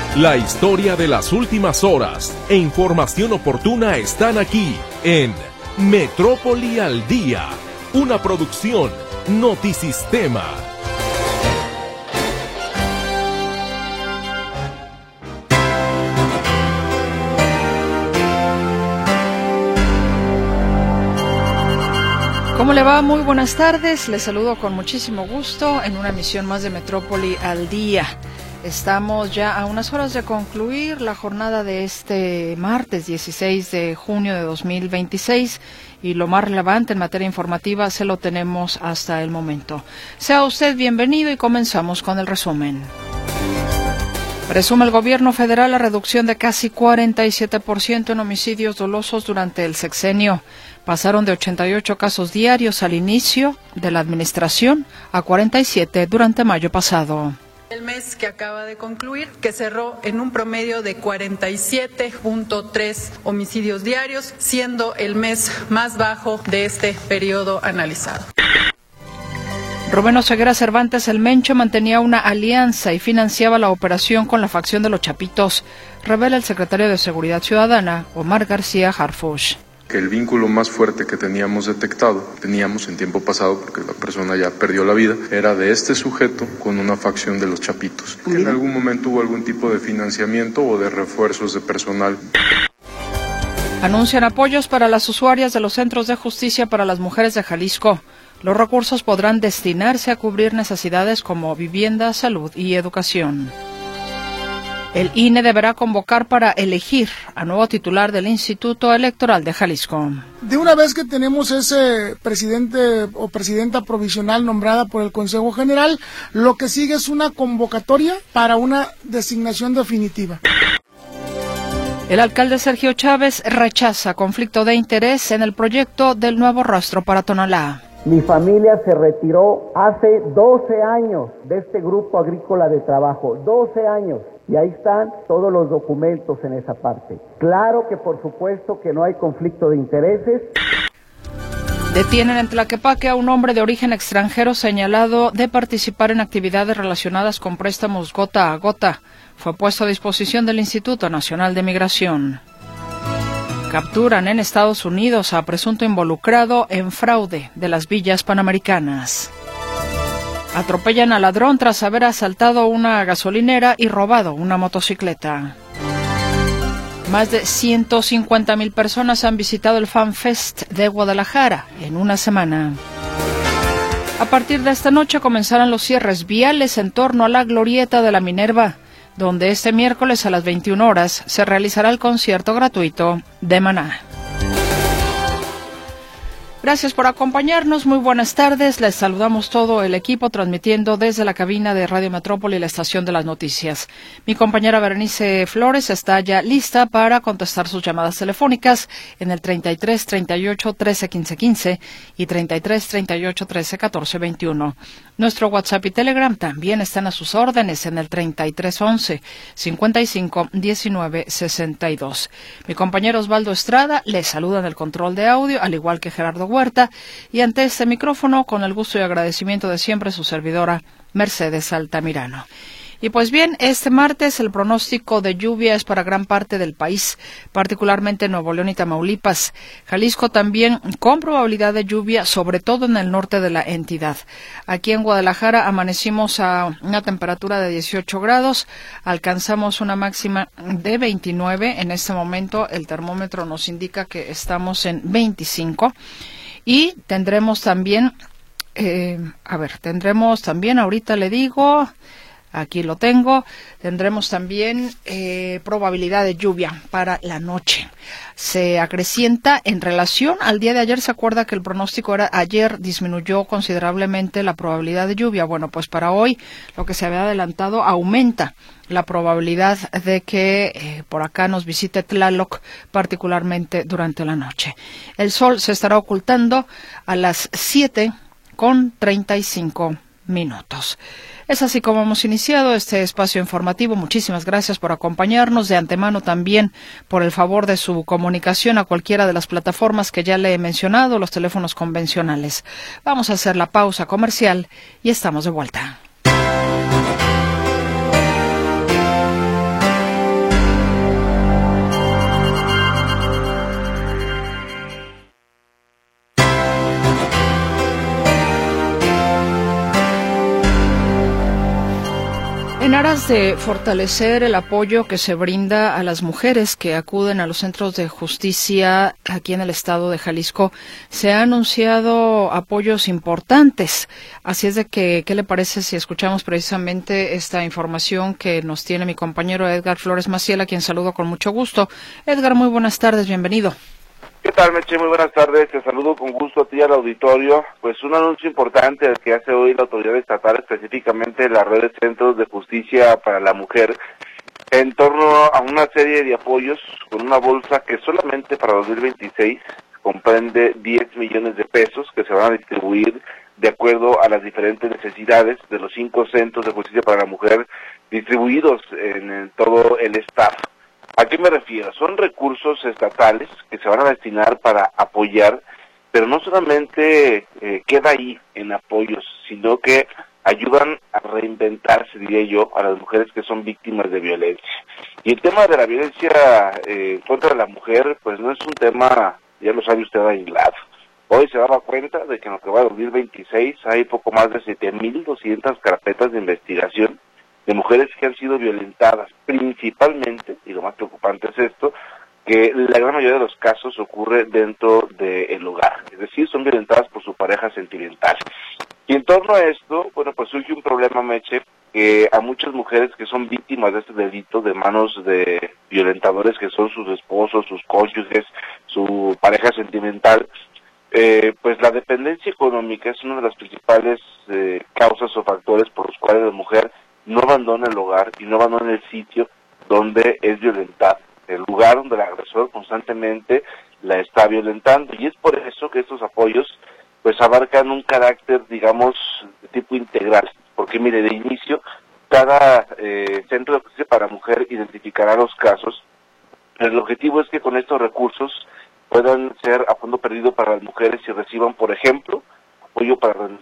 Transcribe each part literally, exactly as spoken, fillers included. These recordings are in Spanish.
La historia de las últimas horas e información oportuna están aquí en Metrópoli al Día, una producción Notisistema. ¿Cómo le va? Muy buenas tardes. Les saludo con muchísimo gusto en una emisión más de Metrópoli al Día. Estamos ya a unas horas de concluir la jornada de este martes dieciséis de junio de dos mil veintiséis y lo más relevante en materia informativa se lo tenemos hasta el momento. Sea usted bienvenido y comenzamos con el resumen. Presume el gobierno federal la reducción de casi cuarenta y siete por ciento en homicidios dolosos durante el sexenio. Pasaron de ochenta y ocho casos diarios al inicio de la administración a cuarenta y siete durante mayo pasado. El mes que acaba de concluir, que cerró en un promedio de cuarenta y siete punto tres homicidios diarios, siendo el mes más bajo de este periodo analizado. Rubén Oseguera Cervantes el Mencho mantenía una alianza y financiaba la operación con la facción de los Chapitos, revela el secretario de Seguridad Ciudadana, Omar García Harfuch. Que el vínculo más fuerte que teníamos detectado, teníamos en tiempo pasado, porque la persona ya perdió la vida, era de este sujeto con una facción de los Chapitos, que en algún momento hubo algún tipo de financiamiento o de refuerzos de personal. Anuncian apoyos para las usuarias de los centros de justicia para las mujeres de Jalisco. Los recursos podrán destinarse a cubrir necesidades como vivienda, salud y educación. El I N E deberá convocar para elegir a nuevo titular del Instituto Electoral de Jalisco. De una vez que tenemos ese presidente o presidenta provisional nombrada por el Consejo General, lo que sigue es una convocatoria para una designación definitiva. El alcalde Sergio Chávez rechaza conflicto de interés en el proyecto del nuevo rastro para Tonalá. Mi familia se retiró hace doce años de este grupo agrícola de trabajo, doce años. Y ahí están todos los documentos en esa parte. Claro que por supuesto que no hay conflicto de intereses. Detienen en Tlaquepaque a un hombre de origen extranjero señalado de participar en actividades relacionadas con préstamos gota a gota. Fue puesto a disposición del Instituto Nacional de Migración. Capturan en Estados Unidos a presunto involucrado en fraude de las villas panamericanas. Atropellan al ladrón tras haber asaltado una gasolinera y robado una motocicleta. Más de ciento cincuenta mil personas han visitado el Fan Fest de Guadalajara en una semana. A partir de esta noche comenzarán los cierres viales en torno a la Glorieta de la Minerva, donde este miércoles a las veintiuna horas se realizará el concierto gratuito de Maná. Gracias por acompañarnos, muy buenas tardes, les saludamos todo el equipo transmitiendo desde la cabina de Radio Metrópoli, la estación de las noticias. Mi compañera Berenice Flores está ya lista para contestar sus llamadas telefónicas en el treinta y tres, treinta y ocho, trece, quince, quince y treinta y tres, treinta y ocho, trece, catorce, veintiuno. Nuestro WhatsApp y Telegram también están a sus órdenes en el treinta y tres, once, cincuenta y cinco, diecinueve, sesenta y dos. Mi compañero Osvaldo Estrada les saluda en el control de audio, al igual que Gerardo Huerta, y ante este micrófono, con el gusto y agradecimiento de siempre, su servidora Mercedes Altamirano. Y pues bien, este martes el pronóstico de lluvia es para gran parte del país, particularmente Nuevo León y Tamaulipas. Jalisco también con probabilidad de lluvia, sobre todo en el norte de la entidad. Aquí en Guadalajara amanecimos a una temperatura de dieciocho grados, alcanzamos una máxima de veintinueve. En este momento el termómetro nos indica que estamos en veinticinco. Y tendremos también, eh, a ver, tendremos también, ahorita le digo, aquí lo tengo, tendremos también eh, probabilidad de lluvia para la noche. Se acrecienta en relación al día de ayer. ¿Se acuerda que el pronóstico era ayer disminuyó considerablemente la probabilidad de lluvia? Bueno, pues para hoy lo que se había adelantado aumenta la probabilidad de que eh, por acá nos visite Tlaloc, particularmente durante la noche. El sol se estará ocultando a las siete con treinta y cinco minutos. Es así como hemos iniciado este espacio informativo. Muchísimas gracias por acompañarnos. De antemano también por el favor de su comunicación a cualquiera de las plataformas que ya le he mencionado, los teléfonos convencionales. Vamos a hacer la pausa comercial y estamos de vuelta. aras de fortalecer el apoyo que se brinda a las mujeres que acuden a los centros de justicia aquí en el estado de Jalisco, se han anunciado apoyos importantes. Así es de que, ¿qué le parece si escuchamos precisamente esta información que nos tiene mi compañero Edgar Flores Maciel, a quien saludo con mucho gusto? Edgar, muy buenas tardes, bienvenido. ¿Qué tal, Meche? Muy buenas tardes, te saludo con gusto a ti y al auditorio. Pues un anuncio importante el que hace hoy la autoridad estatal, específicamente la red de centros de justicia para la mujer, en torno a una serie de apoyos con una bolsa que solamente para dos mil veintiséis comprende diez millones de pesos que se van a distribuir de acuerdo a las diferentes necesidades de los cinco centros de justicia para la mujer distribuidos en, en todo el estado. ¿A qué me refiero? Son recursos estatales que se van a destinar para apoyar, pero no solamente eh, queda ahí en apoyos, sino que ayudan a reinventarse, diría yo, a las mujeres que son víctimas de violencia. Y el tema de la violencia eh, contra la mujer, pues no es un tema, ya lo sabe usted, aislado. Hoy se daba cuenta de que en lo que va a dos mil veintiséis hay poco más de siete mil doscientas carpetas de investigación de mujeres que han sido violentadas, principalmente, y lo más preocupante es esto, que la gran mayoría de los casos ocurre dentro del hogar, es decir, son violentadas por su pareja sentimental. Y en torno a esto, bueno, pues surge un problema, Meche, que a muchas mujeres que son víctimas de este delito de manos de violentadores que son sus esposos, sus cónyuges, su pareja sentimental, eh, pues la dependencia económica es una de las principales eh, causas o factores por los cuales la mujer no abandona el hogar y no abandona el sitio donde es violentada, el lugar donde el agresor constantemente la está violentando. Y es por eso que estos apoyos pues abarcan un carácter, digamos, de tipo integral, porque mire, de inicio, cada eh, centro de justicia para mujer identificará los casos. El objetivo es que con estos recursos puedan ser a fondo perdido para las mujeres y reciban, por ejemplo, apoyo para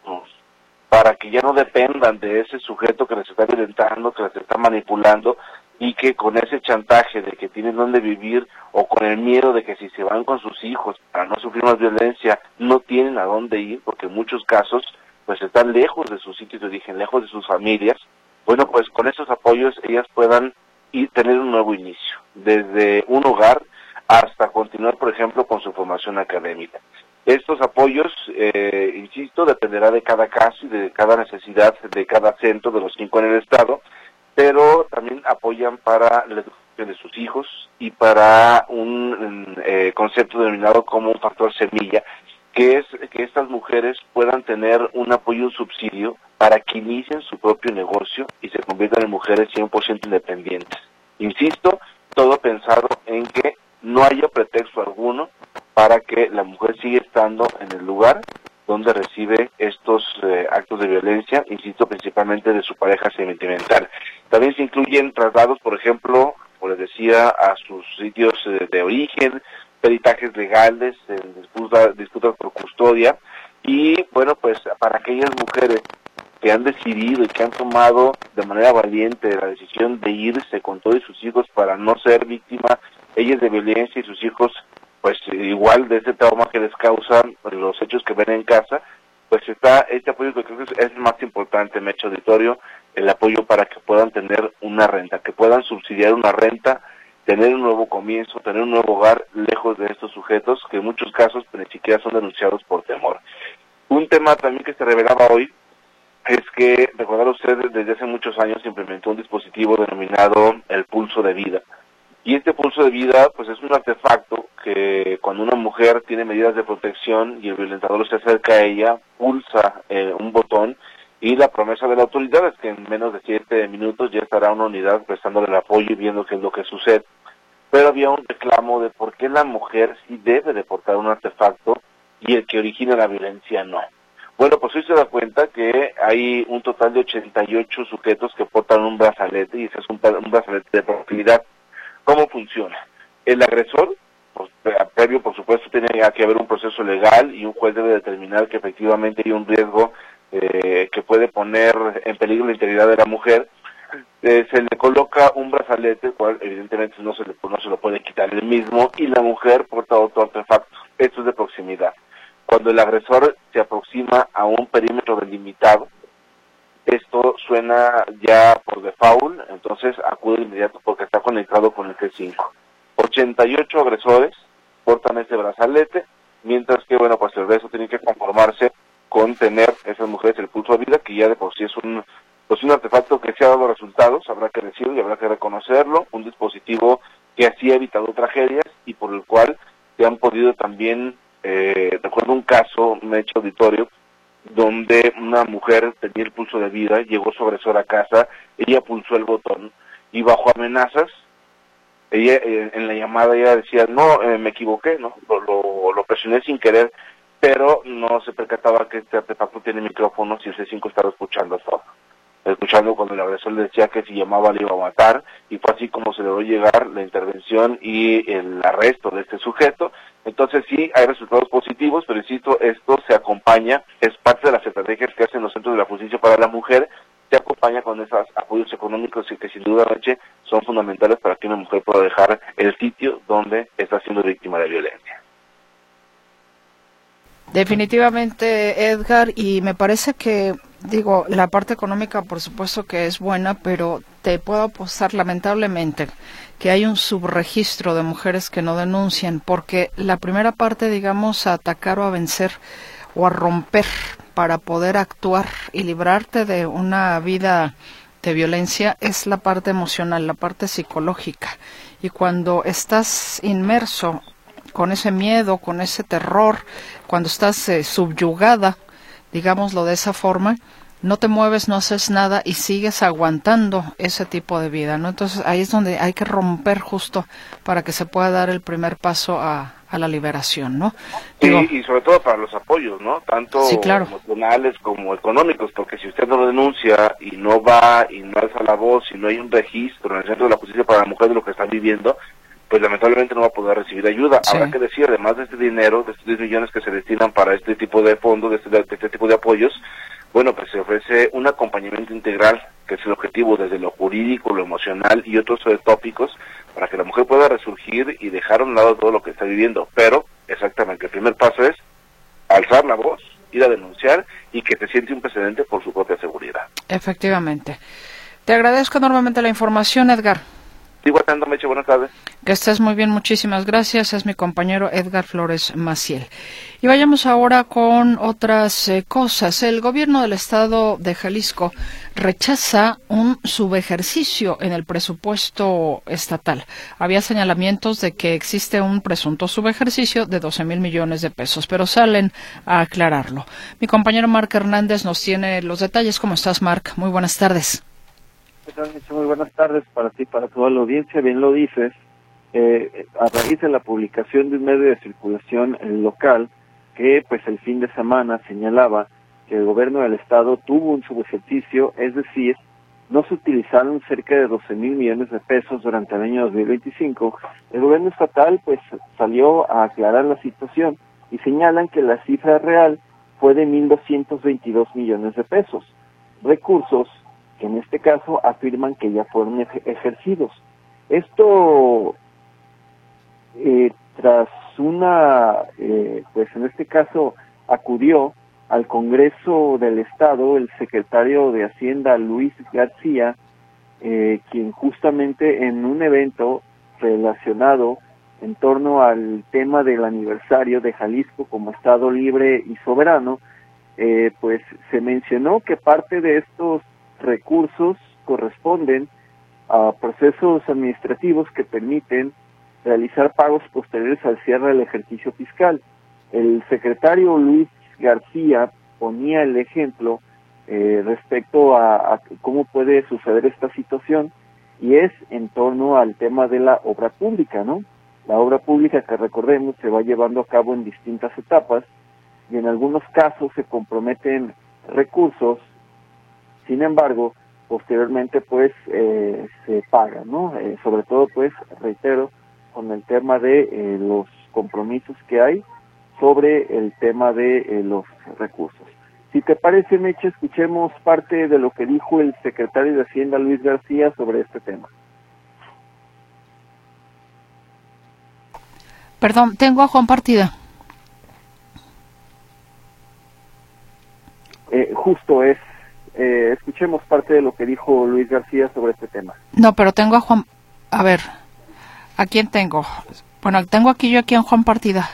para que ya no dependan de ese sujeto que les está violentando, que les está manipulando, y que con ese chantaje de que tienen dónde vivir, o con el miedo de que si se van con sus hijos para no sufrir más violencia, no tienen a dónde ir, porque en muchos casos pues están lejos de sus sitios de origen, lejos de sus familias. Bueno, pues con esos apoyos ellas puedan ir, tener un nuevo inicio, desde un hogar hasta continuar, por ejemplo, con su formación académica. Estos apoyos, eh, insisto, dependerá de cada caso y de cada necesidad de cada centro, de los cinco en el estado, pero también apoyan para la educación de sus hijos y para un eh, concepto denominado como un factor semilla, que es que estas mujeres puedan tener un apoyo, un subsidio, para que inicien su propio negocio y se conviertan en mujeres cien por ciento independientes. Insisto, todo pensado en que no haya pretexto alguno para que la mujer siga estando en el lugar donde recibe estos eh, actos de violencia, insisto, principalmente de su pareja sentimental. También se incluyen traslados, por ejemplo, como les decía, a sus sitios eh, de origen, peritajes legales, eh, disputas, disputas por custodia, y bueno, pues para aquellas mujeres que han decidido y que han tomado de manera valiente la decisión de irse con todos sus hijos para no ser víctimas ellas de violencia y sus hijos pues igual de ese trauma que les causan los hechos que ven en casa, pues está este apoyo que creo que es el más importante, Mecho Auditorio, el apoyo para que puedan tener una renta, que puedan subsidiar una renta, tener un nuevo comienzo, tener un nuevo hogar lejos de estos sujetos que en muchos casos pues, ni siquiera son denunciados por temor. Un tema también que se revelaba hoy es que, recordar usted, desde hace muchos años se implementó un dispositivo denominado el pulso de vida. Y este pulso de vida, pues es un artefacto que cuando una mujer tiene medidas de protección y el violentador se acerca a ella, pulsa eh, un botón, y la promesa de la autoridad es que en menos de siete minutos ya estará una unidad prestándole el apoyo y viendo qué es lo que sucede. Pero había un reclamo de por qué la mujer sí debe de portar un artefacto y el que origina la violencia no. Bueno, pues hoy se da cuenta que hay un total de ochenta y ocho sujetos que portan un brazalete, y ese es un, un brazalete de proximidad. ¿Cómo funciona? El agresor, pues, previo por supuesto tiene que haber un proceso legal y un juez debe determinar que efectivamente hay un riesgo eh, que puede poner en peligro la integridad de la mujer. Eh, se le coloca un brazalete, el cual evidentemente no se, le, no se lo puede quitar él mismo, y la mujer porta otro artefacto. Esto es de proximidad. Cuando el agresor se aproxima a un perímetro delimitado, esto suena ya por default, entonces acude de inmediato porque está conectado con el G cinco. ochenta y ocho agresores portan este brazalete, mientras que, bueno, pues el resto tiene que conformarse con tener esas mujeres el pulso de vida, que ya de por sí es un, pues un artefacto que se ha dado resultados, habrá que decirlo y habrá que reconocerlo, un dispositivo que así ha evitado tragedias y por el cual se han podido también, eh, recuerdo un caso, un hecho auditorio, donde una mujer tenía el pulso de vida, llegó su agresor a casa, ella pulsó el botón y bajo amenazas, ella eh, en la llamada ella decía, no, eh, me equivoqué, no, lo, lo, lo presioné sin querer, pero no se percataba que este artefacto tiene micrófonos y el C cinco estaba escuchando todo. Escuchando cuando el agresor le decía que si llamaba le iba a matar, y fue así como se logró llegar la intervención y el arresto de este sujeto. Entonces sí, hay resultados positivos, pero insisto, esto se acompaña, es parte de las estrategias que hacen los centros de la justicia para la mujer, se acompaña con esos apoyos económicos que sin duda Noche son fundamentales para que una mujer pueda dejar el sitio donde está siendo víctima de violencia. Definitivamente, Edgar, y me parece que, digo, la parte económica por supuesto que es buena, pero te puedo apostar lamentablemente que hay un subregistro de mujeres que no denuncian, porque la primera parte, digamos, a atacar o a vencer o a romper para poder actuar y librarte de una vida de violencia es la parte emocional, la parte psicológica. Y cuando estás inmerso con ese miedo, con ese terror, cuando estás eh, subyugada, digámoslo de esa forma, no te mueves, no haces nada y sigues aguantando ese tipo de vida, ¿no? Entonces ahí es donde hay que romper justo para que se pueda dar el primer paso a, a la liberación, ¿no? Digo, y, y sobre todo para los apoyos, ¿no? Tanto sí, claro, emocionales como económicos, porque si usted no lo denuncia y no va y no alza la voz y no hay un registro en el Centro de la Justicia para la Mujer de lo que están viviendo, pues lamentablemente no va a poder recibir ayuda. Sí. Habrá que decir, además de este dinero, de estos diez millones que se destinan para este tipo de fondos, de este, de este tipo de apoyos, bueno, pues se ofrece un acompañamiento integral, que es el objetivo desde lo jurídico, lo emocional y otros tópicos, para que la mujer pueda resurgir y dejar a un lado todo lo que está viviendo. Pero, exactamente, el primer paso es alzar la voz, ir a denunciar y que se siente un precedente por su propia seguridad. Efectivamente. Te agradezco enormemente la información, Edgar. Sigo atento, Meche, buenas tardes. Que estés muy bien, muchísimas gracias. Es mi compañero Edgar Flores Maciel. Y vayamos ahora con otras eh, cosas. El gobierno del estado de Jalisco rechaza un subejercicio en el presupuesto estatal. Había señalamientos de que existe un presunto subejercicio de doce mil millones de pesos, pero salen a aclararlo. Mi compañero Marc Hernández nos tiene los detalles. ¿Cómo estás, Marc? Muy buenas tardes. Muy buenas tardes para ti, para toda la audiencia. Bien lo dices, eh, a raíz de la publicación de un medio de circulación local que pues el fin de semana señalaba que el gobierno del estado tuvo un subejercicio, es decir, no se utilizaron cerca de doce mil millones de pesos durante el año dos mil veinticinco, el gobierno estatal pues salió a aclarar la situación y señalan que la cifra real fue de mil doscientos veintidós millones de pesos, recursos que en este caso afirman que ya fueron ej- ejercidos. Esto, eh, tras una, eh, pues en este caso acudió al Congreso del Estado el secretario de Hacienda, Luis García, eh, quien justamente en un evento relacionado en torno al tema del aniversario de Jalisco como Estado libre y soberano, eh, pues se mencionó que parte de estos recursos corresponden a procesos administrativos que permiten realizar pagos posteriores al cierre del ejercicio fiscal. El secretario Luis García ponía el ejemplo eh, respecto a, a cómo puede suceder esta situación y es en torno al tema de la obra pública, ¿no? La obra pública, que recordemos, se va llevando a cabo en distintas etapas y en algunos casos se comprometen recursos. Sin embargo, posteriormente pues eh, se paga, ¿no? Eh, sobre todo pues, reitero, con el tema de eh, los compromisos que hay sobre el tema de eh, los recursos. Si te parece, Meche, escuchemos parte de lo que dijo el secretario de Hacienda, Luis García, sobre este tema. Perdón, tengo a Juan Partida. Eh, justo es eh, escuchemos parte de lo que dijo Luis García sobre este tema. No, pero tengo a Juan, a ver, ¿a quién tengo? Bueno, tengo aquí yo aquí a Juan Partida.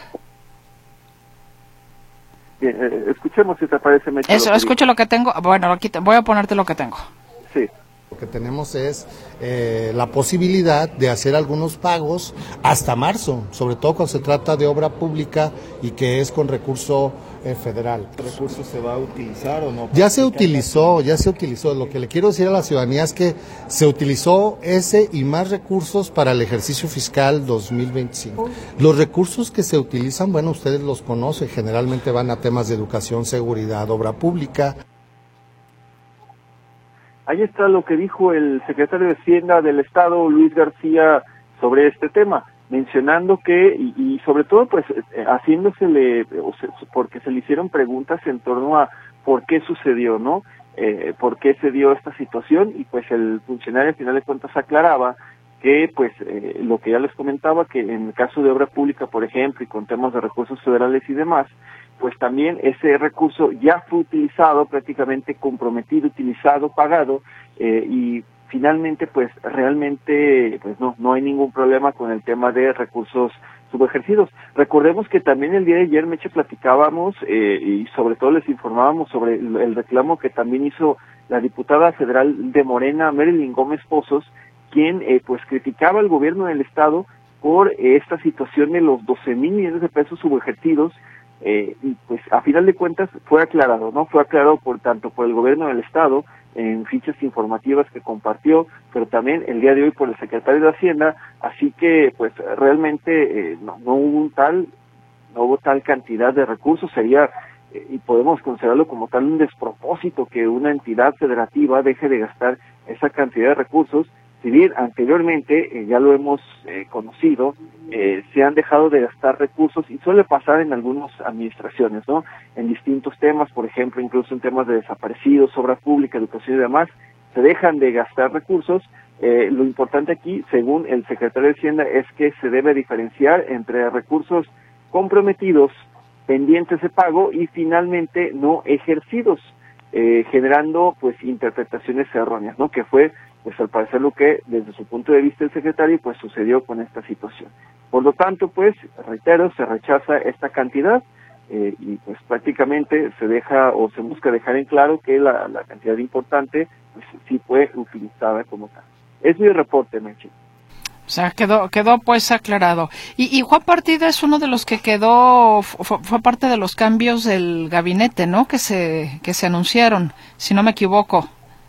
Bien, eh, escuchemos si te parece. Mecho, Eso, lo escucho lo que tengo, bueno, aquí te, voy a ponerte lo que tengo. Sí. Lo que tenemos es eh, la posibilidad de hacer algunos pagos hasta marzo, sobre todo cuando se trata de obra pública y que es con recurso eh, federal. ¿El recurso se va a utilizar o no? Ya se utilizó, ya se utilizó. Lo que le quiero decir a la ciudadanía es que se utilizó ese y más recursos para el ejercicio fiscal dos mil veinticinco. Los recursos que se utilizan, bueno, ustedes los conocen, generalmente van a temas de educación, seguridad, obra pública. Ahí está lo que dijo el secretario de Hacienda del Estado, Luis García, sobre este tema, mencionando que, y, y sobre todo, pues, eh, haciéndosele, o se, porque se le hicieron preguntas en torno a por qué sucedió, ¿no? Eh, por qué se dio esta situación, y pues el funcionario al final de cuentas aclaraba que, pues, eh, lo que ya les comentaba, que en el caso de obra pública, por ejemplo, y con temas de recursos federales y demás, pues también ese recurso ya fue utilizado, prácticamente comprometido, utilizado, pagado, eh, y finalmente, pues, realmente, pues no, no hay ningún problema con el tema de recursos subejercidos. Recordemos que también el día de ayer, Meche, platicábamos, eh, y sobre todo les informábamos sobre el, el reclamo que también hizo la diputada federal de Morena, Marilyn Gómez Pozos, quien, eh, pues, criticaba al gobierno del Estado por eh, esta situación de los doce mil millones de pesos subejercidos. Eh, y pues a final de cuentas fue aclarado, ¿no? Fue aclarado por tanto por el gobierno del Estado en fichas informativas que compartió, pero también el día de hoy por el secretario de Hacienda, así que pues realmente eh, no, no hubo un tal, no hubo tal cantidad de recursos, sería, eh, y podemos considerarlo como tal un despropósito que una entidad federativa deje de gastar esa cantidad de recursos. Si bien anteriormente, eh, ya lo hemos eh, conocido, eh, se han dejado de gastar recursos, y suele pasar en algunas administraciones, ¿no? En distintos temas, por ejemplo, incluso en temas de desaparecidos, obra pública, educación y demás, se dejan de gastar recursos. Eh, lo importante aquí, según el secretario de Hacienda, es que se debe diferenciar entre recursos comprometidos, pendientes de pago, y finalmente no ejercidos, eh, generando pues interpretaciones erróneas, ¿no? Que fue pues al parecer lo que desde su punto de vista el secretario pues sucedió con esta situación. Por lo tanto, pues reitero, se rechaza esta cantidad eh, y pues prácticamente se deja o se busca dejar en claro que la, la cantidad importante pues sí fue utilizada como tal. Es mi reporte, Meche. O sea, quedó quedó pues aclarado. Y, y Juan Partida es uno de los que quedó, fue, fue parte de los cambios del gabinete, ¿no? Que se que se anunciaron, si no me equivoco.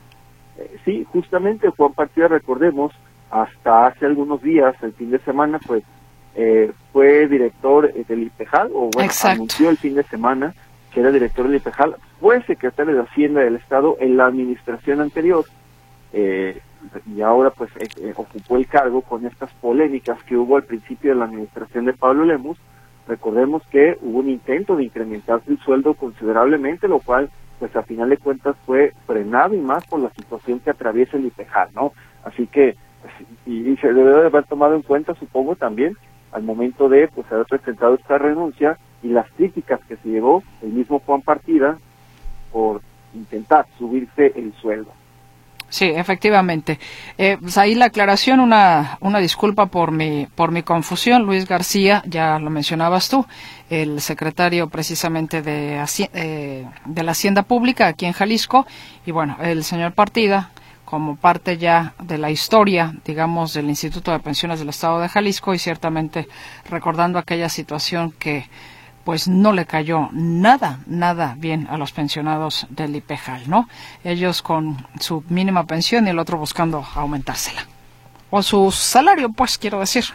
Sí, justamente Juan Partida, recordemos, hasta hace algunos días, el fin de semana, pues eh, fue director del IPEJAL, o bueno, Exacto. anunció el fin de semana que era director del IPEJAL, fue secretario de Hacienda del Estado en la administración anterior, eh, y ahora pues eh, eh, ocupó el cargo con estas polémicas que hubo al principio de la administración de Pablo Lemus. Recordemos que hubo un intento de incrementarse el sueldo considerablemente, lo cual pues a final de cuentas fue frenado, y más por la situación que atraviesa el IPEJAL, ¿no? Así que, pues, y, y se debe de haber tomado en cuenta, supongo, también, al momento de pues haber presentado esta renuncia y las críticas que se llevó el mismo Juan Partida por intentar subirse el sueldo. Sí, efectivamente. Eh, pues ahí la aclaración, una una disculpa por mi por mi confusión. Luis García, ya lo mencionabas tú, el secretario precisamente de Haci- eh, de la Hacienda Pública aquí en Jalisco, y bueno, el señor Partida, como parte ya de la historia, digamos, del Instituto de Pensiones del Estado de Jalisco, y ciertamente recordando aquella situación que pues no le cayó nada, nada bien a los pensionados del IPEJAL, ¿no? Ellos con su mínima pensión y el otro buscando aumentársela. O su salario, pues, quiero decir.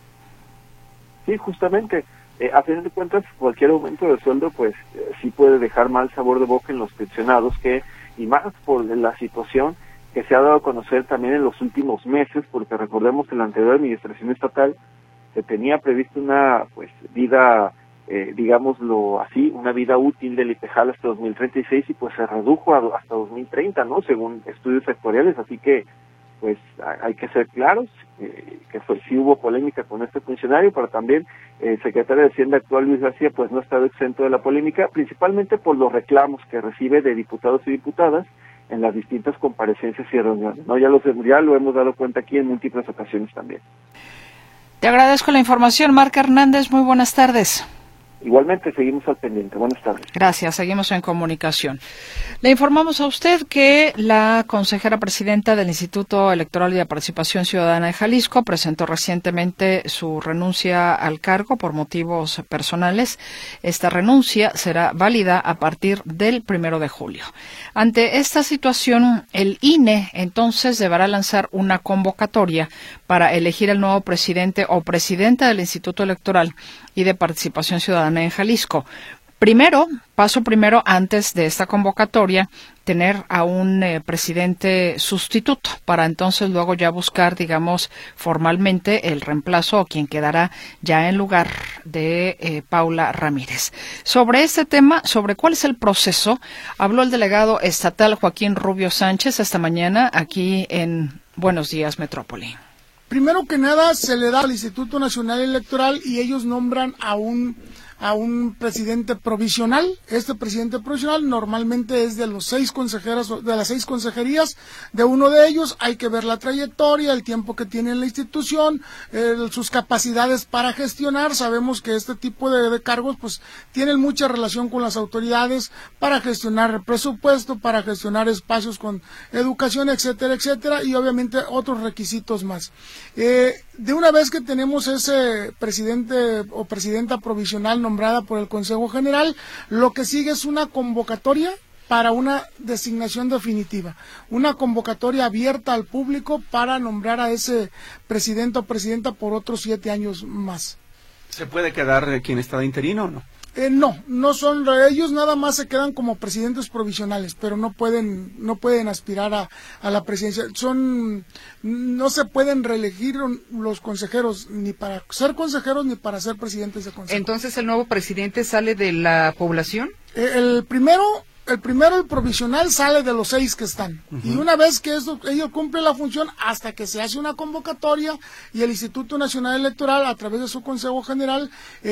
Sí, justamente. Eh, a fin de cuentas, cualquier aumento de sueldo, pues, eh, sí puede dejar mal sabor de boca en los pensionados, que, y más por la situación que se ha dado a conocer también en los últimos meses, porque recordemos que en la anterior administración estatal se tenía previsto una, pues, vida... Eh, digámoslo así, una vida útil del IPEJAL hasta dos mil treinta y seis, y pues se redujo a, hasta dos mil treinta, ¿no? Según estudios sectoriales, así que pues hay que ser claros, eh, que fue, sí hubo polémica con este funcionario, pero también el secretario de Hacienda actual, Luis García, pues no ha estado exento de la polémica, principalmente por los reclamos que recibe de diputados y diputadas, en las distintas comparecencias y reuniones, ¿no? Ya, los, ya lo hemos dado cuenta aquí en múltiples ocasiones también. Te agradezco la información, Marc Hernández. Muy buenas tardes. Igualmente, seguimos al pendiente. Buenas tardes. Gracias, seguimos en comunicación. Le informamos a usted que la consejera presidenta del Instituto Electoral y de Participación Ciudadana de Jalisco presentó recientemente su renuncia al cargo por motivos personales. Esta renuncia será válida a partir del primero de julio. Ante esta situación, el I N E entonces deberá lanzar una convocatoria para elegir el nuevo presidente o presidenta del Instituto Electoral y de Participación Ciudadana en Jalisco. Primero, paso primero, antes de esta convocatoria, tener a un eh, presidente sustituto para entonces luego ya buscar, digamos, formalmente el reemplazo o quien quedará ya en lugar de eh, Paula Ramírez. Sobre este tema, sobre cuál es el proceso, habló el delegado estatal Joaquín Rubio Sánchez esta mañana aquí en Buenos Días Metrópoli. Primero que nada, se le da al Instituto Nacional Electoral y ellos nombran a un a un presidente provisional. Este presidente provisional normalmente es de los seis consejeros, de las seis consejerías, de uno de ellos. Hay que ver la trayectoria, el tiempo que tiene en la institución, eh, sus capacidades para gestionar. Sabemos que este tipo de, de cargos pues tienen mucha relación con las autoridades para gestionar el presupuesto, para gestionar espacios con educación, etcétera, etcétera, y obviamente otros requisitos más. Eh, de una vez que tenemos ese presidente o presidenta provisional nombrada por el Consejo General, lo que sigue es una convocatoria para una designación definitiva, una convocatoria abierta al público para nombrar a ese presidente o presidenta por otros siete años más. ¿Se puede quedar quien está de interino o no? Eh, no, no son ellos, nada más se quedan como presidentes provisionales, pero no pueden, no pueden aspirar a, a la presidencia. Son, no se pueden reelegir los consejeros ni para ser consejeros ni para ser presidentes de consejo. Entonces, ¿el nuevo presidente sale de la población? Eh, el primero, el primero, el provisional, sale de los seis que están. Uh-huh. Y una vez que eso, ellos cumplen la función, hasta que se hace una convocatoria y el Instituto Nacional Electoral, a través de su Consejo General,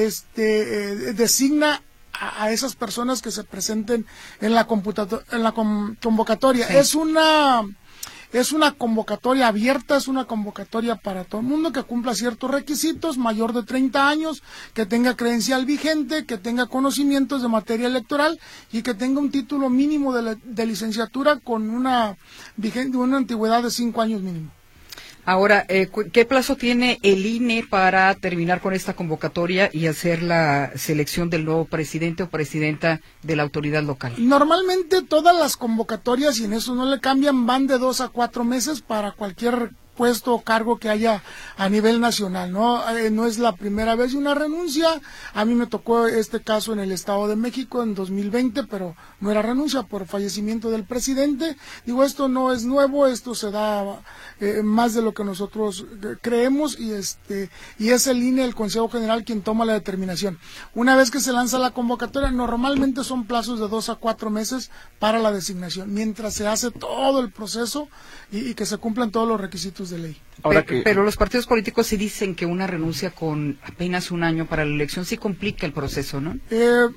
este, eh, designa a, a esas personas que se presenten en la, en la con, convocatoria. Sí. Es una... Es una convocatoria abierta, es una convocatoria para todo el mundo que cumpla ciertos requisitos, mayor de treinta años, que tenga credencial vigente, que tenga conocimientos de materia electoral y que tenga un título mínimo de, la, de licenciatura con una, vigente, una antigüedad de cinco años mínimo. Ahora, eh, ¿qué plazo tiene el I N E para terminar con esta convocatoria y hacer la selección del nuevo presidente o presidenta de la autoridad local? Normalmente todas las convocatorias, y en eso no le cambian, van de dos a cuatro meses para cualquier puesto o cargo que haya a nivel nacional, ¿no? Eh, no es la primera vez de una renuncia. A mí me tocó este caso en el Estado de México en dos mil veinte, pero no era renuncia por fallecimiento del presidente. Digo, esto no es nuevo, esto se da eh, más de lo que nosotros creemos y este y es el I N E, el Consejo General, quien toma la determinación. Una vez que se lanza la convocatoria, normalmente son plazos de dos a cuatro meses para la designación, mientras se hace todo el proceso y, y que se cumplan todos los requisitos de ley. Ahora que... Pero los partidos políticos sí dicen que una renuncia con apenas un año para la elección sí complica el proceso, ¿no? Eh,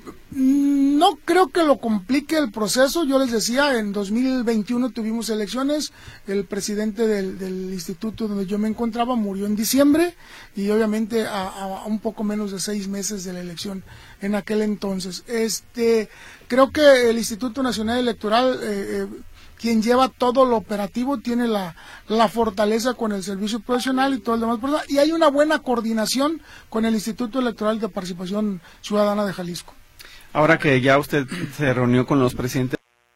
no creo que lo complique el proceso. Yo les decía, en dos mil veintiuno tuvimos elecciones, el presidente del, del instituto donde yo me encontraba murió en diciembre y obviamente a, a un poco menos de seis meses de la elección en aquel entonces. Este, creo que el Instituto Nacional Electoral eh, eh, quien lleva todo lo operativo, tiene la, la fortaleza con el servicio profesional y todo el demás, y hay una buena coordinación con el Instituto Electoral de Participación Ciudadana de Jalisco. Ahora que ya usted se reunió con los presidentes.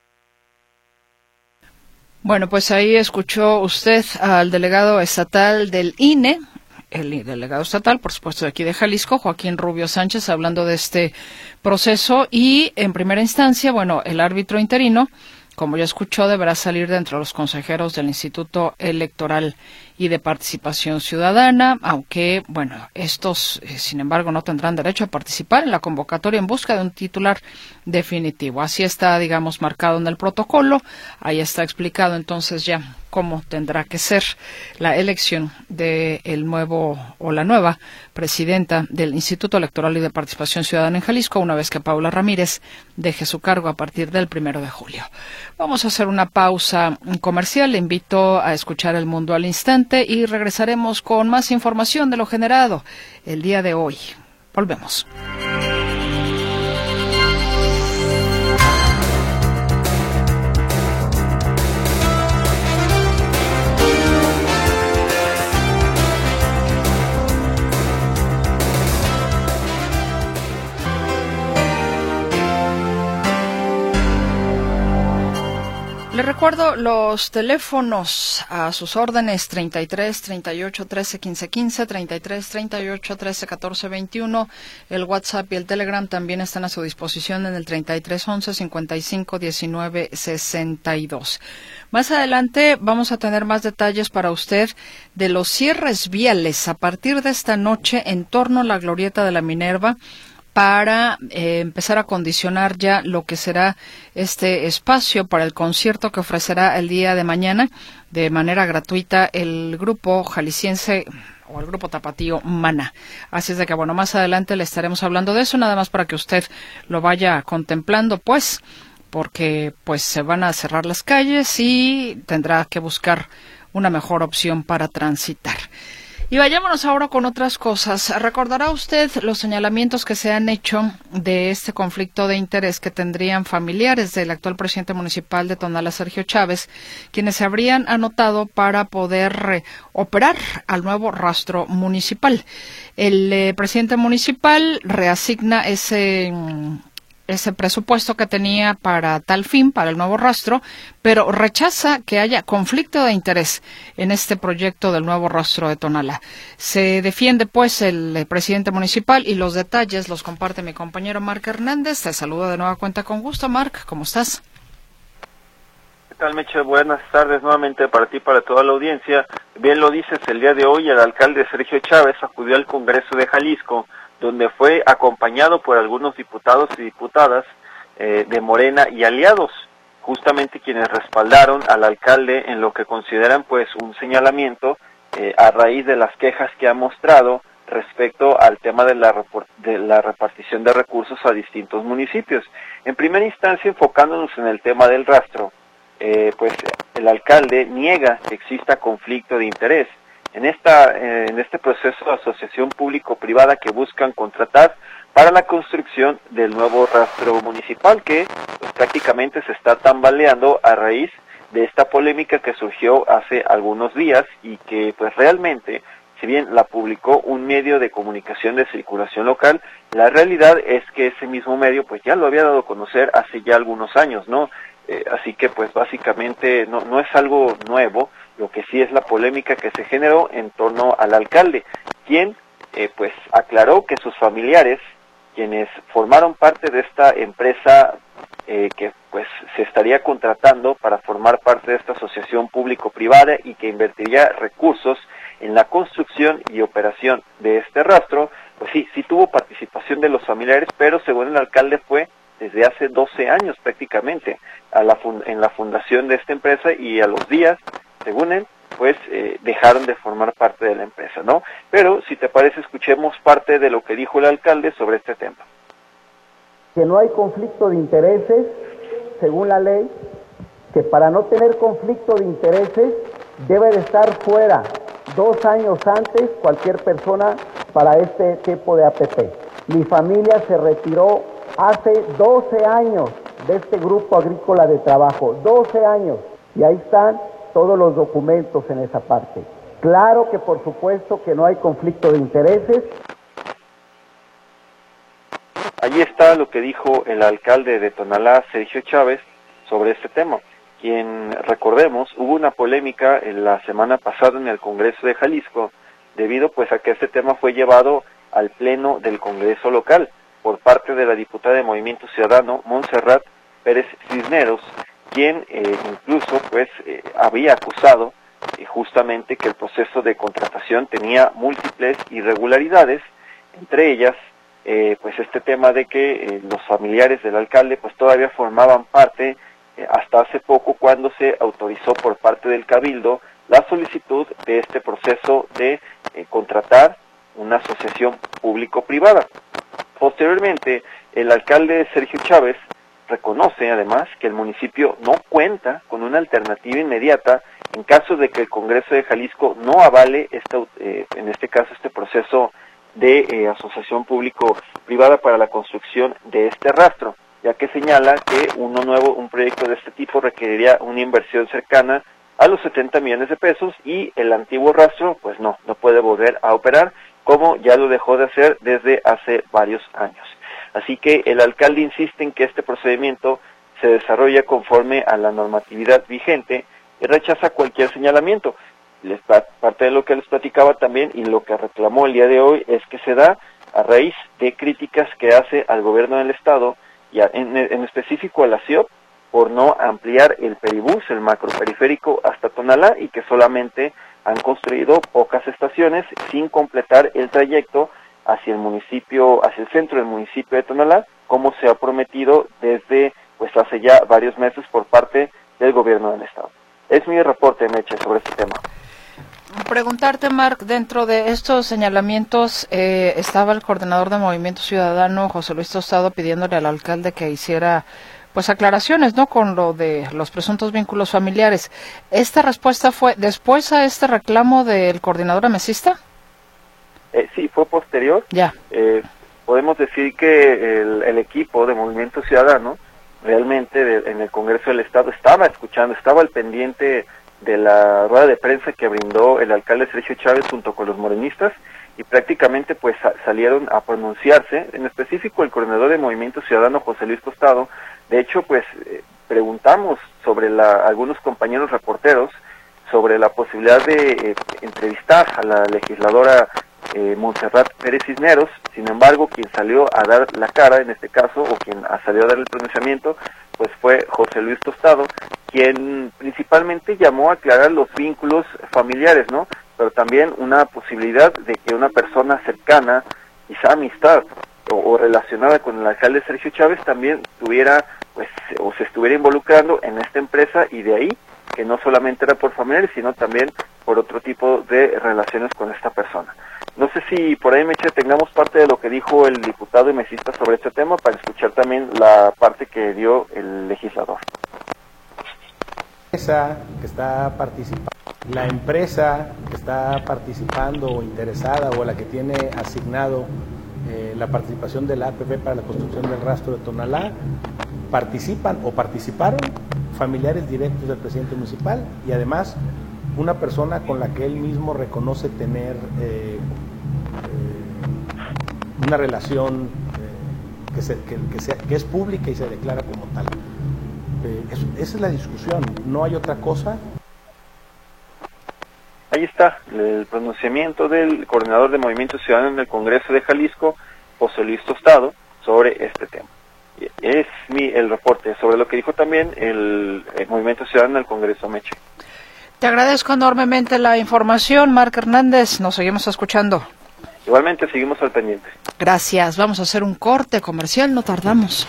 Bueno, pues ahí escuchó usted al delegado estatal del I N E, el delegado estatal, por supuesto, de aquí de Jalisco, Joaquín Rubio Sánchez, hablando de este proceso, y en primera instancia, bueno, el árbitro interino, como ya escuchó, deberá salir de entre los consejeros del Instituto Electoral y de Participación Ciudadana, aunque, bueno, estos, eh, sin embargo, no tendrán derecho a participar en la convocatoria en busca de un titular definitivo. Así está, digamos, marcado en el protocolo. Ahí está explicado entonces ya cómo tendrá que ser la elección de el nuevo o la nueva presidenta del Instituto Electoral y de Participación Ciudadana en Jalisco, una vez que Paula Ramírez deje su cargo a partir del primero de julio. Vamos a hacer una pausa comercial. Le invito a escuchar El Mundo al Instante y regresaremos con más información de lo generado el día de hoy. Volvemos. Le recuerdo los teléfonos a sus órdenes: treinta y tres, treinta y ocho, trece, quince, quince, treinta y tres, treinta y ocho, trece, catorce, veintiuno. El WhatsApp y el Telegram también están a su disposición en el treinta y tres, once, cincuenta y cinco, diecinueve, sesenta y dos. Más adelante vamos a tener más detalles para usted de los cierres viales a partir de esta noche en torno a la Glorieta de la Minerva, para eh, empezar a condicionar ya lo que será este espacio para el concierto que ofrecerá el día de mañana de manera gratuita el grupo jalisciense o el grupo tapatío Maná. Así es de que, bueno, más adelante le estaremos hablando de eso, nada más para que usted lo vaya contemplando, pues, porque pues se van a cerrar las calles y tendrá que buscar una mejor opción para transitar. Y vayámonos ahora con otras cosas. Recordará usted los señalamientos que se han hecho de este conflicto de interés que tendrían familiares del actual presidente municipal de Tonalá, Sergio Chávez, quienes se habrían anotado para poder eh, operar al nuevo rastro municipal. El eh, presidente municipal reasigna ese... Mm, ese presupuesto que tenía para tal fin, para el nuevo rastro, pero rechaza que haya conflicto de interés en este proyecto del nuevo rastro de Tonalá. Se defiende, pues, el, el presidente municipal y los detalles los comparte mi compañero Marc Hernández. Te saludo de nueva cuenta con gusto, Marc. ¿Cómo estás? ¿Qué tal, Meche? Buenas tardes nuevamente para ti y para toda la audiencia. Bien lo dices, el día de hoy el alcalde Sergio Chávez acudió al Congreso de Jalisco, donde fue acompañado por algunos diputados y diputadas eh, de Morena y aliados, justamente quienes respaldaron al alcalde en lo que consideran pues un señalamiento eh, a raíz de las quejas que ha mostrado respecto al tema de la, de la repartición de recursos a distintos municipios. En primera instancia, enfocándonos en el tema del rastro, eh, pues el alcalde niega que exista conflicto de interés en esta eh, en este proceso de asociación público-privada que buscan contratar para la construcción del nuevo rastro municipal, que pues, prácticamente se está tambaleando a raíz de esta polémica que surgió hace algunos días y que pues realmente, si bien la publicó un medio de comunicación de circulación local, la realidad es que ese mismo medio pues ya lo había dado a conocer hace ya algunos años, ¿no? Eh, así que pues básicamente no, no es algo nuevo. Lo que sí es la polémica que se generó en torno al alcalde, quien eh, pues aclaró que sus familiares, quienes formaron parte de esta empresa eh, que pues se estaría contratando para formar parte de esta asociación público-privada y que invertiría recursos en la construcción y operación de este rastro, pues sí, sí tuvo participación de los familiares, pero según el alcalde fue desde hace doce años prácticamente a la en la fundación de esta empresa y a los días, según él, pues eh, dejaron de formar parte de la empresa, ¿no? Pero, si te parece, escuchemos parte de lo que dijo el alcalde sobre este tema. Que no hay conflicto de intereses, según la ley, que para no tener conflicto de intereses debe de estar fuera dos años antes cualquier persona para este tipo de A P P. Mi familia se retiró hace doce años de este grupo agrícola de trabajo, doce años, y ahí están todos los documentos en esa parte. Claro que por supuesto que no hay conflicto de intereses. Allí está lo que dijo el alcalde de Tonalá, Sergio Chávez, sobre este tema, quien, recordemos, hubo una polémica en la semana pasada en el Congreso de Jalisco, debido pues a que este tema fue llevado al pleno del Congreso local por parte de la diputada de Movimiento Ciudadano, Montserrat Pérez Cisneros, quien eh, incluso pues eh, había acusado eh, justamente que el proceso de contratación tenía múltiples irregularidades, entre ellas eh, pues este tema de que eh, los familiares del alcalde pues todavía formaban parte eh, hasta hace poco, cuando se autorizó por parte del Cabildo la solicitud de este proceso de eh, contratar una asociación público-privada. Posteriormente, el alcalde Sergio Chávez reconoce además que el municipio no cuenta con una alternativa inmediata en caso de que el Congreso de Jalisco no avale este, eh, en este caso este proceso de eh, asociación público-privada para la construcción de este rastro, ya que señala que uno nuevo, un proyecto de este tipo requeriría una inversión cercana a los setenta millones de pesos y el antiguo rastro pues no, no puede volver a operar, como ya lo dejó de hacer desde hace varios años. Así que el alcalde insiste en que este procedimiento se desarrolla conforme a la normatividad vigente y rechaza cualquier señalamiento. Les, parte de lo que les platicaba también y lo que reclamó el día de hoy es que se da a raíz de críticas que hace al gobierno del estado y a, en, en específico a la C I O P por no ampliar el peribús, el macroperiférico hasta Tonalá, y que solamente han construido pocas estaciones sin completar el trayecto hacia el municipio, hacia el centro del municipio de Tonalá, como se ha prometido desde pues hace ya varios meses por parte del gobierno del estado. Es mi reporte, Meche, sobre este tema. Preguntarte, Marc, dentro de estos señalamientos eh, estaba el coordinador de Movimiento Ciudadano, José Luis Tostado, pidiéndole al alcalde que hiciera pues aclaraciones, ¿no?, con lo de los presuntos vínculos familiares. ¿Esta respuesta fue después a este reclamo del coordinador amesista? Eh, sí, fue posterior. Ya. Eh, podemos decir que el, el equipo de Movimiento Ciudadano realmente de, en el Congreso del Estado estaba escuchando, estaba al pendiente de la rueda de prensa que brindó el alcalde Sergio Chávez junto con los morenistas, y prácticamente pues sa salieron a pronunciarse, en específico el coordinador de Movimiento Ciudadano, José Luis Tostado. De hecho, pues eh, preguntamos sobre la, algunos compañeros reporteros sobre la posibilidad de eh, entrevistar a la legisladora eh, Montserrat Pérez Cisneros. Sin embargo, quien salió a dar la cara en este caso, o quien salió a dar el pronunciamiento, pues fue José Luis Tostado, quien principalmente llamó a aclarar los vínculos familiares, ¿no? Pero también una posibilidad de que una persona cercana, quizá amistad o, o relacionada con el alcalde Sergio Chávez, también tuviera, pues, o se estuviera involucrando en esta empresa, y de ahí que no solamente era por familiares, sino también por otro tipo de relaciones con esta persona. No sé si por ahí, Meche, tengamos parte de lo que dijo el diputado y mesista sobre este tema, para escuchar también la parte que dio el legislador. La empresa que está participando, la empresa que está participando o interesada, o la que tiene asignado eh, la participación de la A P P para la construcción del rastro de Tonalá, participan o participaron familiares directos del presidente municipal, y además una persona con la que él mismo reconoce tener eh, eh, una relación eh, que, se, que, que, sea, que es pública y se declara como tal. Eh, eso, esa es la discusión, no hay otra cosa. Ahí está el pronunciamiento del coordinador de Movimiento Ciudadano en el Congreso de Jalisco, José Luis Tostado, sobre este tema. Es mi, el reporte sobre lo que dijo también el, el Movimiento Ciudadano en el Congreso, Meche. Te agradezco enormemente la información, Marc Hernández. Nos seguimos escuchando. Igualmente, seguimos al pendiente. Gracias. Vamos a hacer un corte comercial, no tardamos.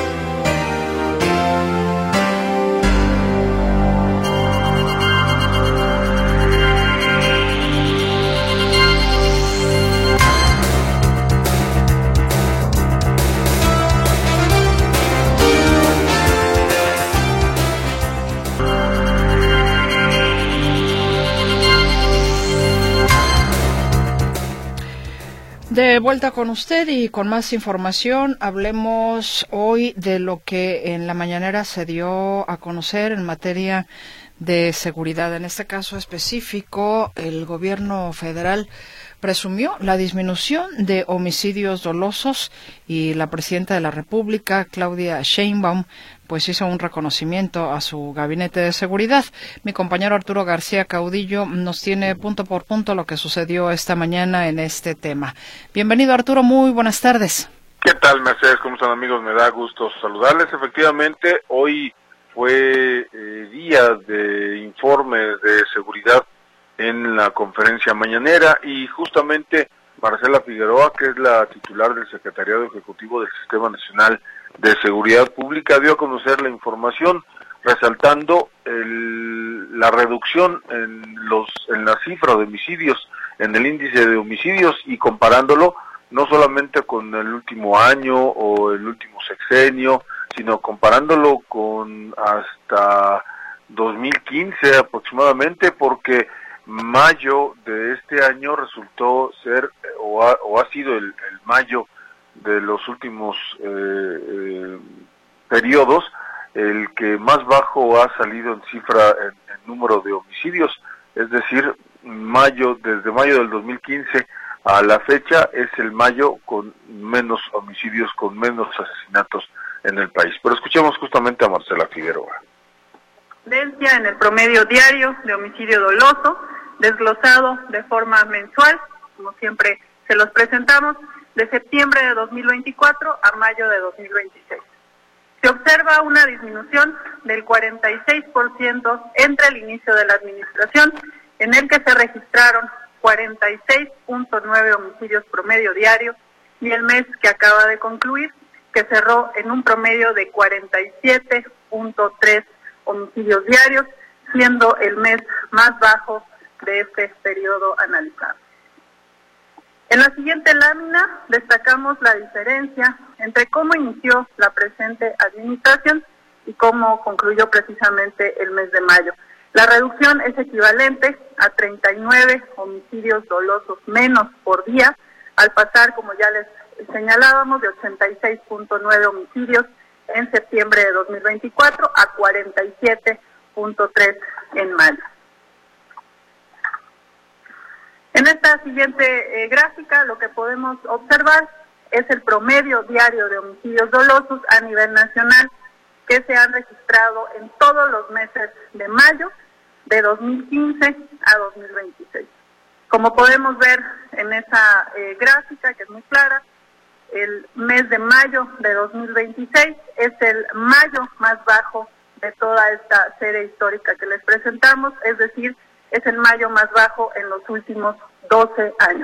De vuelta con usted y con más información. Hablemos hoy de lo que en la mañanera se dio a conocer en materia de seguridad. En este caso específico, el gobierno federal presumió la disminución de homicidios dolosos, y la presidenta de la República, Claudia Sheinbaum, pues hizo un reconocimiento a su gabinete de seguridad. Mi compañero Arturo García Caudillo nos tiene punto por punto lo que sucedió esta mañana en este tema. Bienvenido, Arturo, muy buenas tardes. ¿Qué tal, Mercedes? ¿Cómo están, amigos? Me da gusto saludarles. Efectivamente, hoy fue eh, día de informes de seguridad en la conferencia mañanera, y justamente Marcela Figueroa, que es la titular del Secretariado Ejecutivo del Sistema Nacional de Seguridad Pública, dio a conocer la información resaltando el, la reducción en los en la cifra de homicidios, en el índice de homicidios, y comparándolo no solamente con el último año o el último sexenio, sino comparándolo con hasta dos mil quince aproximadamente, porque mayo de este año resultó ser o ha, o ha sido el, el mayo de los últimos eh, eh, periodos el que más bajo ha salido en cifra en, en número de homicidios, es decir, mayo desde mayo del dos mil quince a la fecha es el mayo con menos homicidios, con menos asesinatos en el país. Pero escuchemos justamente a Marcela Figueroa. Tendencia en el promedio diario de homicidio doloso, desglosado de forma mensual, como siempre se los presentamos, de septiembre de dos mil veinticuatro a mayo de dos mil veintiséis. Se observa una disminución del cuarenta y seis por ciento entre el inicio de la administración, en el que se registraron cuarenta y seis punto nueve homicidios promedio diario, y el mes que acaba de concluir, que cerró en un promedio de cuarenta y siete punto tres homicidios diarios, siendo el mes más bajo de este periodo analizado. En la siguiente lámina destacamos la diferencia entre cómo inició la presente administración y cómo concluyó precisamente el mes de mayo. La reducción es equivalente a treinta y nueve homicidios dolosos menos por día, al pasar, como ya les señalábamos, de ochenta y seis punto nueve homicidios en septiembre de dos mil veinticuatro a cuarenta y siete punto tres en mayo. En esta siguiente eh, gráfica lo que podemos observar es el promedio diario de homicidios dolosos a nivel nacional que se han registrado en todos los meses de mayo de dos mil quince a dos mil veintiséis. Como podemos ver en esa eh, gráfica, que es muy clara, el mes de mayo de dos mil veintiséis es el mayo más bajo de toda esta serie histórica que les presentamos, es decir, es el mayo más bajo en los últimos doce años.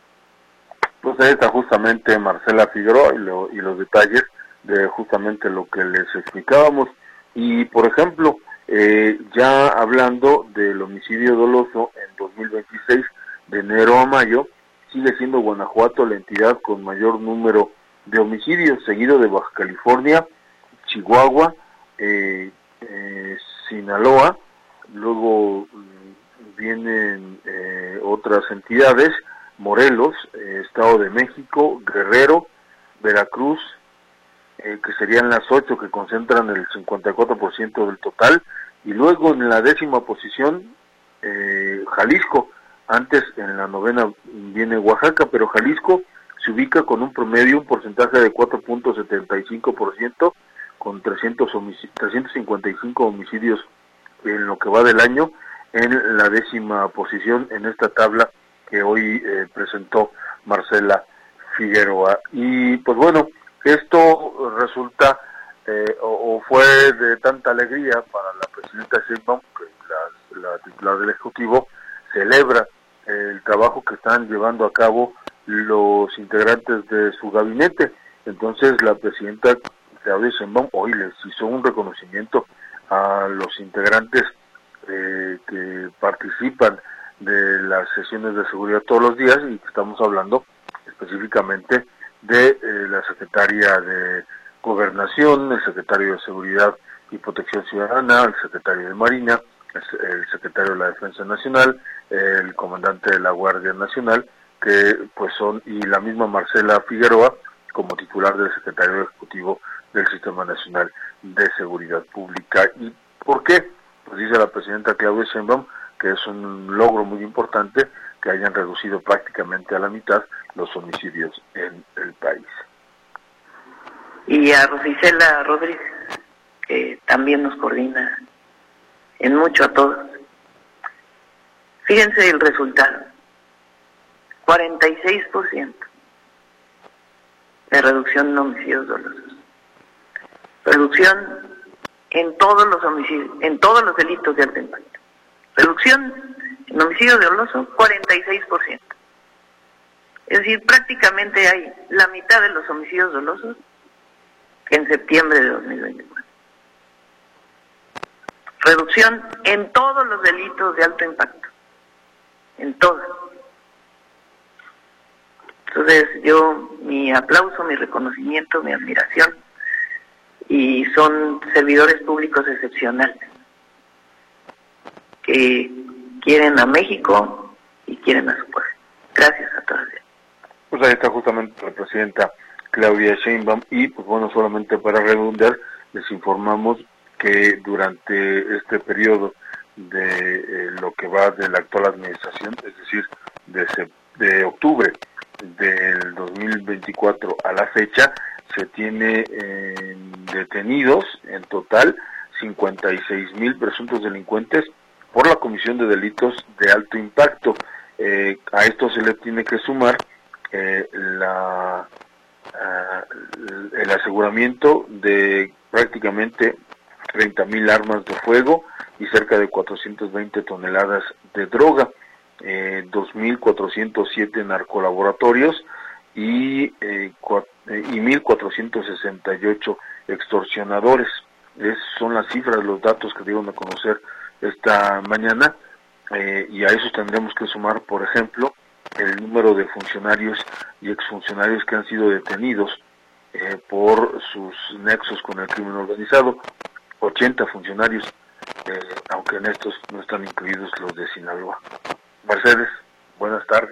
Pues ahí está justamente Marcela Figueroa y, lo, y los detalles de justamente lo que les explicábamos. Y, por ejemplo, eh, ya hablando del homicidio doloso en dos mil veintiséis, de enero a mayo, sigue siendo Guanajuato la entidad con mayor número de homicidios, seguido de Baja California, Chihuahua, eh, eh, Sinaloa, luego vienen eh, otras entidades, Morelos, eh, Estado de México, Guerrero, Veracruz, eh, que serían las ocho que concentran el cincuenta y cuatro por ciento del total, y luego en la décima posición, eh, Jalisco. Antes en la novena viene Oaxaca, pero Jalisco se ubica con un promedio, un porcentaje de cuatro punto setenta y cinco por ciento, con trescientos cincuenta y cinco homicidios en lo que va del año, en la décima posición en esta tabla que hoy eh, presentó Marcela Figueroa. Y pues bueno, esto resulta eh, o, o fue de tanta alegría para la presidenta Sheinbaum, que la, la titular del Ejecutivo celebra el trabajo que están llevando a cabo los integrantes de su gabinete. Entonces la presidenta Claudia Sheinbaum hoy les hizo un reconocimiento a los integrantes eh, que participan de las sesiones de seguridad todos los días, y estamos hablando específicamente de eh, la secretaria de Gobernación, el secretario de Seguridad y Protección Ciudadana, el secretario de Marina, el secretario de la Defensa Nacional, el comandante de la Guardia Nacional, que pues son, y la misma Marcela Figueroa como titular del secretario ejecutivo del Sistema Nacional de Seguridad Pública. ¿Y por qué? Pues dice la presidenta Claudia Sheinbaum que es un logro muy importante que hayan reducido prácticamente a la mitad los homicidios en el país. Y a Rosicela Rodríguez, que también nos coordina en mucho a todos. Fíjense el resultado, cuarenta y seis por ciento de reducción en homicidios dolosos, reducción en todos los homicidios, en todos los delitos de alto impacto, reducción En homicidio doloso, cuarenta y seis por ciento. Es decir, prácticamente hay la mitad de los homicidios dolosos que en septiembre de dos mil veinticuatro. Reducción en todos los delitos de alto impacto. En todos. Entonces, yo, mi aplauso, mi reconocimiento, mi admiración, y son servidores públicos excepcionales que quieren a México y quieren a su pueblo. Gracias a todos. Pues ahí está justamente la presidenta Claudia Sheinbaum y pues bueno, solamente para redundar, les informamos que durante este periodo de eh, lo que va de la actual administración, es decir, de, de octubre del dos mil veinticuatro a la fecha, se tiene eh, detenidos en total cincuenta y seis mil presuntos delincuentes por la comisión de delitos de alto impacto. Eh, a esto se le tiene que sumar eh, la, uh, el aseguramiento de prácticamente treinta mil armas de fuego y cerca de cuatrocientas veinte toneladas de droga, eh, dos mil cuatrocientos siete narcolaboratorios y, eh, y mil cuatrocientos sesenta y ocho extorsionadores. Esas son las cifras, los datos que dieron a conocer esta mañana, eh, y a eso tendremos que sumar, por ejemplo, el número de funcionarios y exfuncionarios que han sido detenidos eh, por sus nexos con el crimen organizado, ochenta funcionarios, eh, aunque en estos no están incluidos los de Sinaloa. Mercedes, buenas tardes.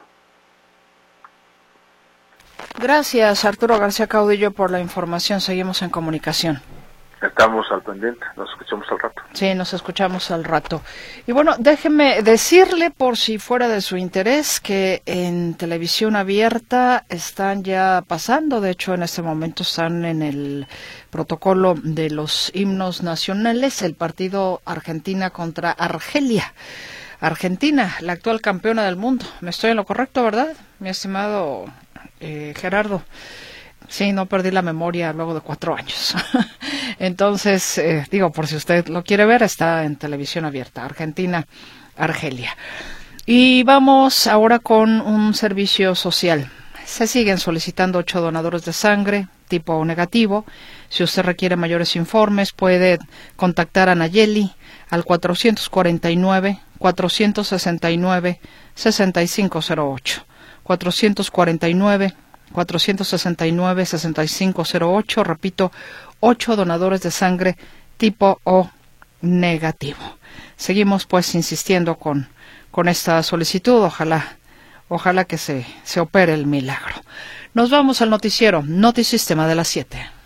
Gracias, Arturo García Caudillo, por la información. Seguimos en comunicación. Estamos al pendiente, nos escuchamos al rato. Sí, nos escuchamos al rato. Y bueno, déjeme decirle, por si fuera de su interés, que en televisión abierta están ya pasando, de hecho en este momento están en el protocolo de los himnos nacionales, el partido Argentina contra Argelia. Argentina, la actual campeona del mundo. Me estoy en lo correcto, ¿verdad, mi estimado eh, Gerardo? Sí, no perdí la memoria luego de cuatro años. Entonces, eh, digo, por si usted lo quiere ver, está en televisión abierta, Argentina, Argelia. Y vamos ahora con un servicio social. Se siguen solicitando ocho donadores de sangre, tipo O negativo. Si usted requiere mayores informes, puede contactar a Nayeli al cuatrocientos cuarenta y nueve, cuatrocientos sesenta y nueve, sesenta y cinco cero ocho. cuatrocientos cuarenta y nueve, cuatrocientos sesenta y nueve, sesenta y cinco cero ocho, repito, ocho donadores de sangre tipo O negativo. Seguimos pues insistiendo con, con esta solicitud, ojalá, ojalá que se, se opere el milagro. Nos vamos al noticiero Notisistema de las siete.